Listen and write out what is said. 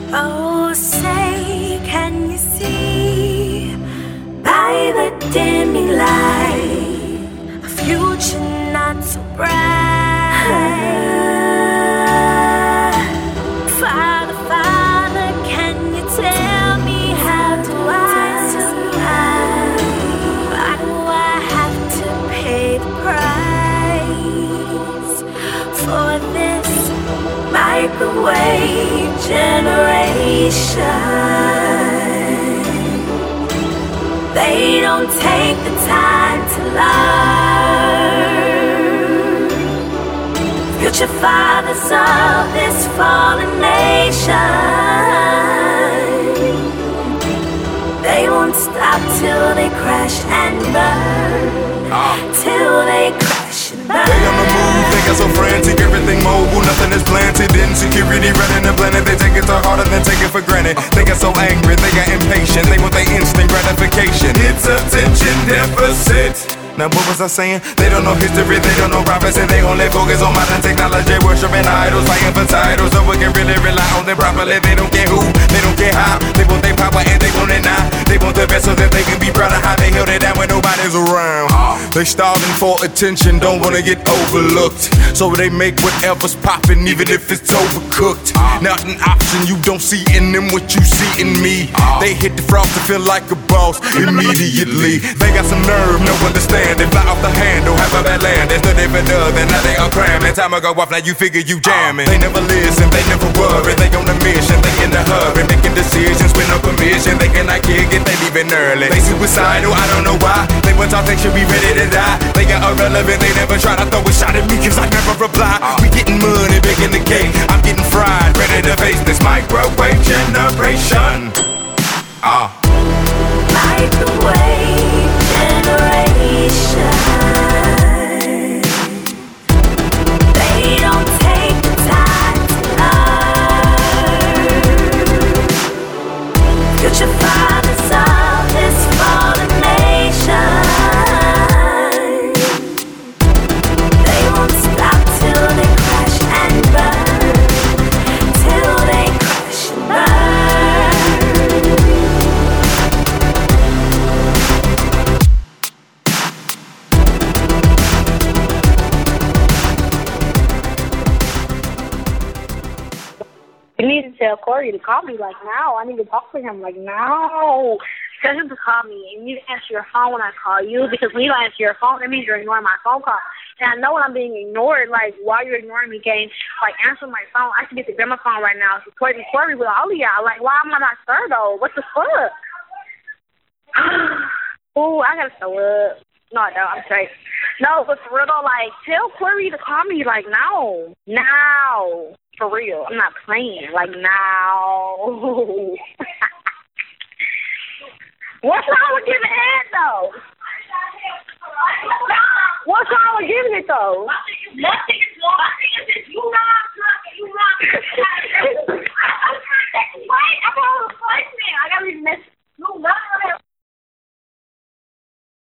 Oh, say, can you see by the dim light a future not so bright? Father, Father, can you tell me how do I survive? Why do I have to pay the price for this microwave generation? They don't take the time to learn. Future fathers of this fallen nation, they won't stop till they crash and burn. Till they crash and burn. They on the move, they got so frantic, everything mobile, nothing is planted. Insecurity running the planet, they take it to heart and then take it for granted. They get so angry, they got impatient, they want their instant gratification. It's attention deficit. Now what was I saying? They don't know history, they don't know prophecy. They only focus on modern technology, worshiping idols, fighting for titles. So we can really rely on them properly. They don't care who, they don't care how. They want their power and they want it now. They want the best so that they can be proud of how they held it down when nobody's around. They starving for attention, don't wanna get overlooked. So they make whatever's popping, even if it's overcooked. Not an option, you don't see in them what you see in me. They hit the frost to feel like a boss immediately. They got some nerve, no understanding. They fly off the handle, have a bad land. They study for nothing, now they are cramming. Time ago off, now you figure you jamming. They never listen, they never worry. They on a mission, they in a hurry, making decisions with no permission. They cannot kick it, they leaving early. They suicidal, I don't know why. They were taught they should be ready to die. They got irrelevant, they never try to throw a shot at me cause I never reply. We getting money, baking the cake. I'm getting fried, ready to face this microwave generation. Microwave generation. They don't take the time to learn. Future fathers of this fallen nation, they won't stop till they crash and burn. Till they crash and burn. You need to tell Corey to call me like now. I need to talk to him like now. Tell him to call me. And you need to answer your phone when I call you because when you don't answer your phone, that means you're ignoring my phone call. And I know when I'm being ignored, like while you're ignoring me, gang, like answer my phone. I should get the gramophone right now. Supporting Corey with all of y'all. Like, why am I not sure though? What the fuck? Ooh, I gotta show up. No, I don't. I'm straight. No, but for real though, like, tell Corey to call me like now. Now. For real. I'm not playing. Like now. What's wrong with giving head though? What's wrong with giving it though? Nothing is wrong.